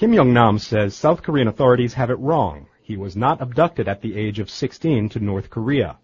Kim Yong-nam says South Korean authorities have it wrong. He was not abducted at the age of 16 to North Korea.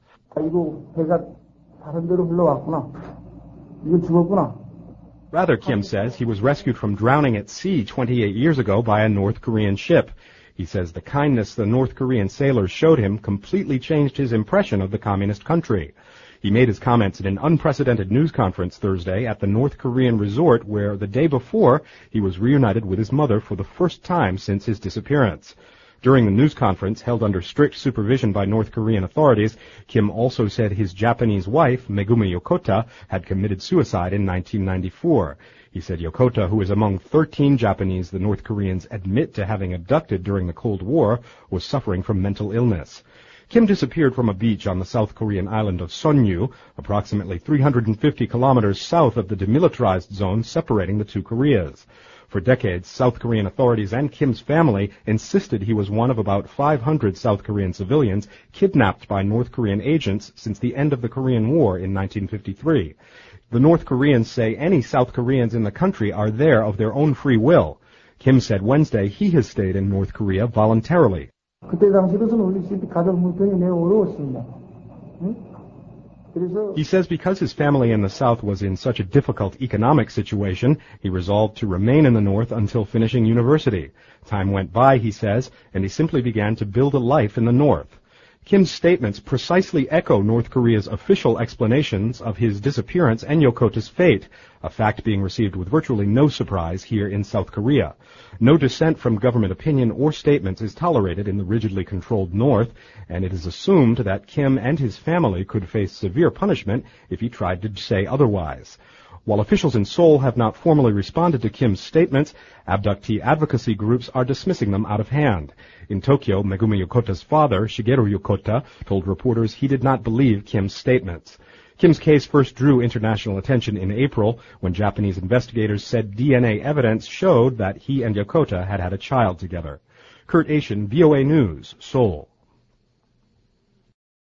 Rather, Kim says, he was rescued from drowning at sea 28 years ago by a North Korean ship. He says the kindness the North Korean sailors showed him completely changed his impression of the communist country. He made his comments at an unprecedented news conference Thursday at the North Korean resort where the day before he was reunited with his mother for the first time since his disappearance. During the news conference, held under strict supervision by North Korean authorities, Kim also said his Japanese wife, Megumi Yokota, had committed suicide in 1994. He said Yokota, who is among 13 Japanese the North Koreans admit to having abducted during the Cold War, was suffering from mental illness. Kim disappeared from a beach on the South Korean island of Sonyu, approximately 350 kilometers south of the demilitarized zone separating the two Koreas. For decades, South Korean authorities and Kim's family insisted he was one of about 500 South Korean civilians kidnapped by North Korean agents since the end of the Korean War in 1953. The North Koreans say any South Koreans in the country are there of their own free will. Kim said Wednesday he has stayed in North Korea voluntarily. He says because his family in the South was in such a difficult economic situation, he resolved to remain in the North until finishing university. Time went by, he says, and he simply began to build a life in the North. Kim's statements precisely echo North Korea's official explanations of his disappearance and Yokota's fate, a fact being received with virtually no surprise here in South Korea. No dissent from government opinion or statements is tolerated in the rigidly controlled North, and it is assumed that Kim and his family could face severe punishment if he tried to say otherwise. While officials in Seoul have not formally responded to Kim's statements, abductee advocacy groups are dismissing them out of hand. In Tokyo, Megumi Yokota's father, Shigeru Yokota, told reporters he did not believe Kim's statements. Kim's case first drew international attention in April when Japanese investigators said DNA evidence showed that he and Yokota had had a child together. Kurt Asian, VOA News, Seoul.